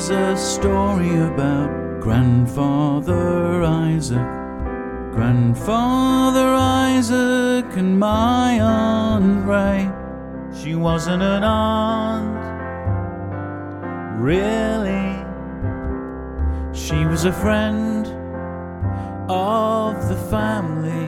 is a story about Grandfather Isaac. Grandfather Isaac and my Aunt Ray. She wasn't an aunt, really. She was a friend of the family.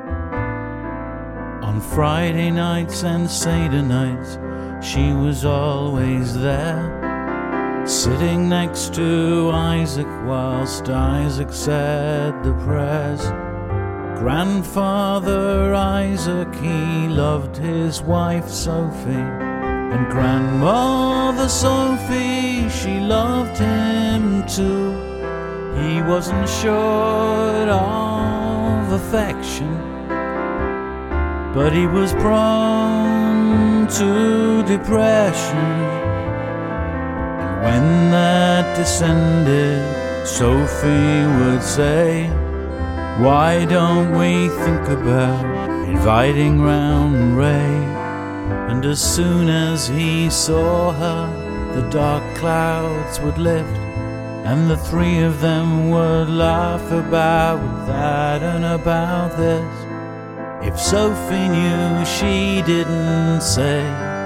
On Friday nights and Seder nights, she was always there, sitting next to Isaac whilst Isaac said the prayers. Grandfather Isaac, he loved his wife Sophie, and Grandmother Sophie, she loved him too. He wasn't short of affection, but he was prone to depression. And when that descended, Sophie would say, "Why don't we think about inviting round Ray?" And as soon as he saw her, the dark clouds would lift, and the three of them would laugh about that and about this. If Sophie knew, she didn't say,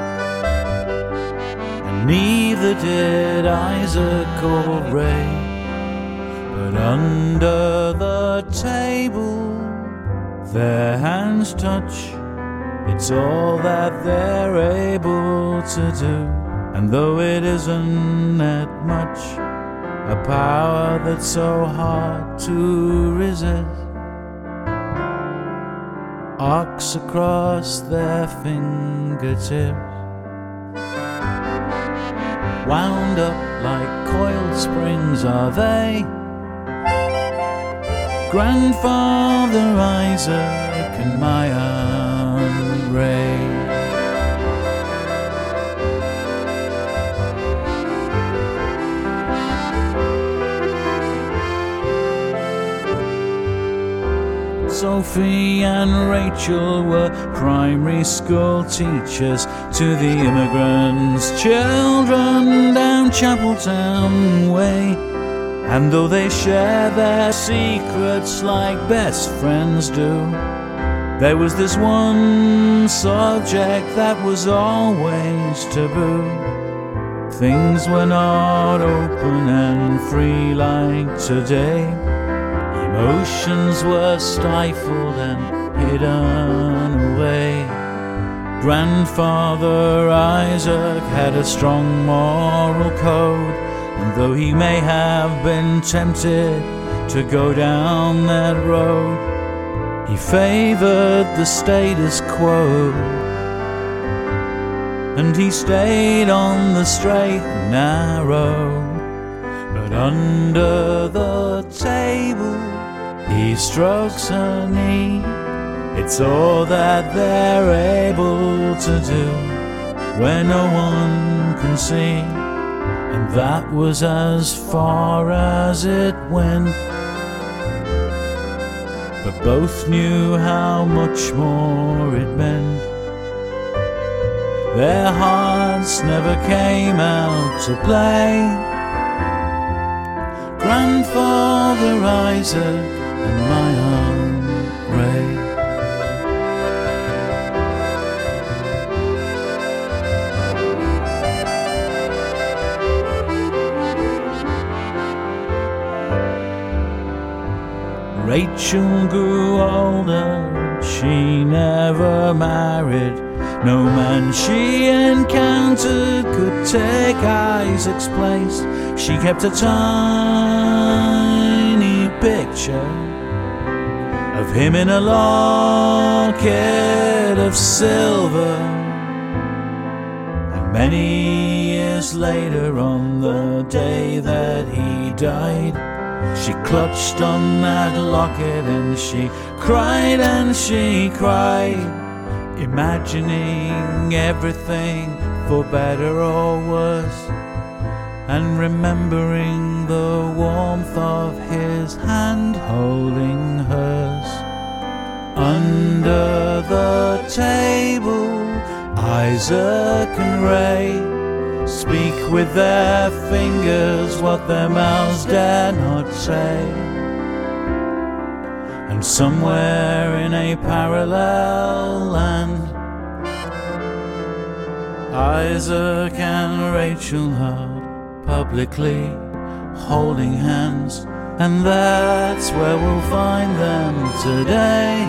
and neither did Isaac or Ray. But under the table, their hands touch. It's all that they're able to do. And though it isn't that much, a power that's so hard to resist arcs across their fingertips, wound up like coiled springs are they. Grandfather Isaac and my Aunt Ray. Sophie and Rachel were primary school teachers to the immigrants' children down Chapeltown Way. And though they share their secrets like best friends do, there was this one subject that was always taboo. Things were not open and free like today. Emotions were stifled and hidden away. Grandfather Isaac had a strong moral code, and though he may have been tempted to go down that road, he favored the status quo, and he stayed on the straight and narrow. But under the table, he strokes her knee. It's all that they're able to do when no one can see. And that was as far as it went. But both knew how much more it meant. Their hearts never came out to play. Grandfather Isaac and my Aunt Ray. Rachel grew older, she never married. No man she encountered could take Isaac's place. She kept a tiny picture of him in a locket of silver. And many years later, on the day that he died, she clutched on that locket and she cried and she cried, imagining everything for better or worse, and remembering the warmth of his hand holding hers. Under the table, Isaac and Ray speak with their fingers what their mouths dare not say. And somewhere in a parallel land, Isaac and Rachel heard publicly holding hands, and that's where we'll find them today.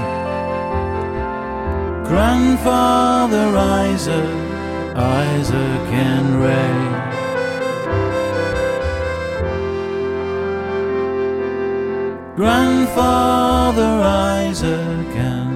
Grandfather Isaac, Isaac and Ray. Grandfather Isaac and